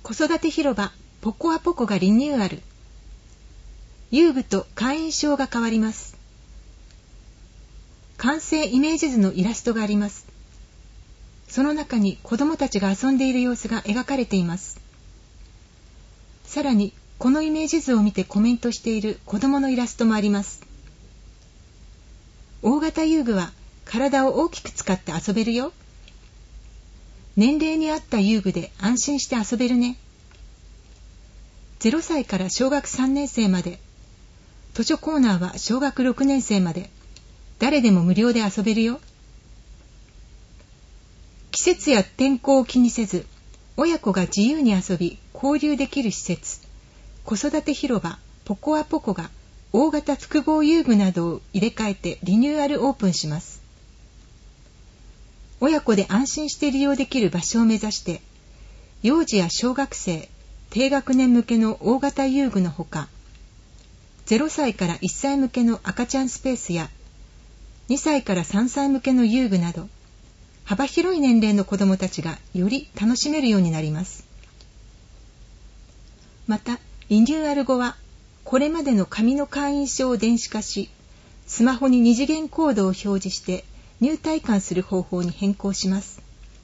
子育て広場ポコアポコがリニューアル。遊具と会員証が変わります。完成イメージ図のイラストがあります。その中に子どもたちが遊んでいる様子が描かれています。さらにこのイメージ図を見てコメントしている子どものイラストもあります。大型遊具は体を大きく使って遊べるよ。年齢に合った遊具で安心して遊べるね。0歳から小学3年生まで、図書コーナーは小学6年生まで、誰でも無料で遊べるよ。季節や天候を気にせず、親子が自由に遊び交流できる施設、子育て広場ポコアポコが大型複合遊具などを入れ替えてリニューアルオープンします。親子で安心して利用できる場所を目指して、幼児や小学生、低学年向けの大型遊具のほか、0歳から1歳向けの赤ちゃんスペースや、2歳から3歳向けの遊具など、幅広い年齢の子どもたちがより楽しめるようになります。また、リニューアル後は、これまでの紙の会員証を電子化し、スマホに二次元コードを表示して入退館する方法に変更します。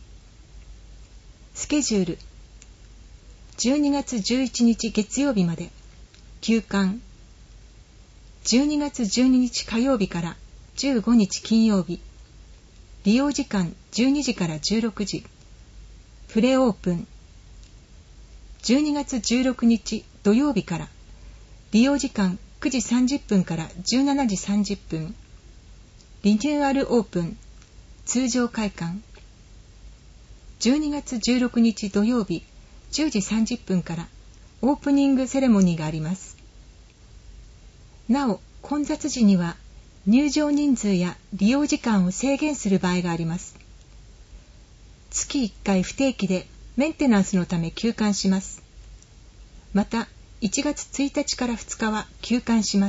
スケジュール。12月11日月曜日まで休館。12月12日火曜日から15日金曜日。利用時間12時から16時。プレオープン。12月16日土曜日から。利用時間9時30分から17時30分。リニューアルオープン。通常開館。12月16日土曜日10時30分からオープニングセレモニーがあります。なお、混雑時には入場人数や利用時間を制限する場合があります。月1回不定期でメンテナンスのため休館します。また、1月1日から2日は休館します。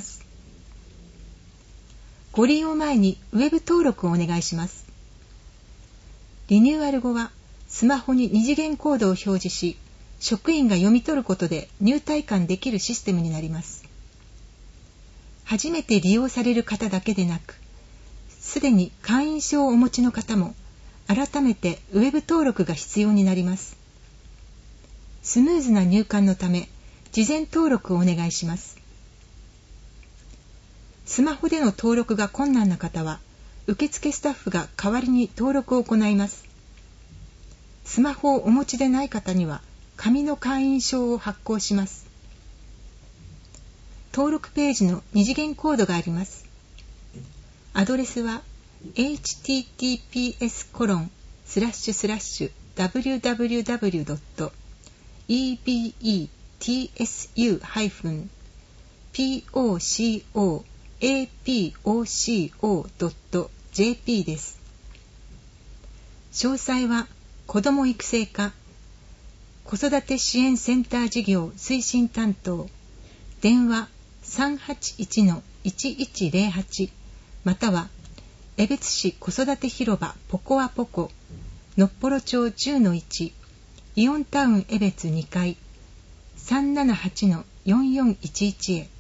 ご利用前にウェブ登録をお願いします。リニューアル後はスマホに二次元コードを表示し、職員が読み取ることで入退館できるシステムになります。初めて利用される方だけでなく、すでに会員証をお持ちの方も改めてウェブ登録が必要になります。スムーズな入館のため、事前登録をお願いします。スマホでの登録が困難な方は、受付スタッフが代わりに登録を行います。スマホをお持ちでない方には、紙の会員証を発行します。登録ページの二次元コードがあります。アドレスは https://www.ebtsupocoapoco.jp です。詳細は子ども育成課子育て支援センター事業推進担当電話 381-1108 または江別市子育て広場ポコアポコのっぽろ町 10-1 イオンタウン江別2階 378-4411 へ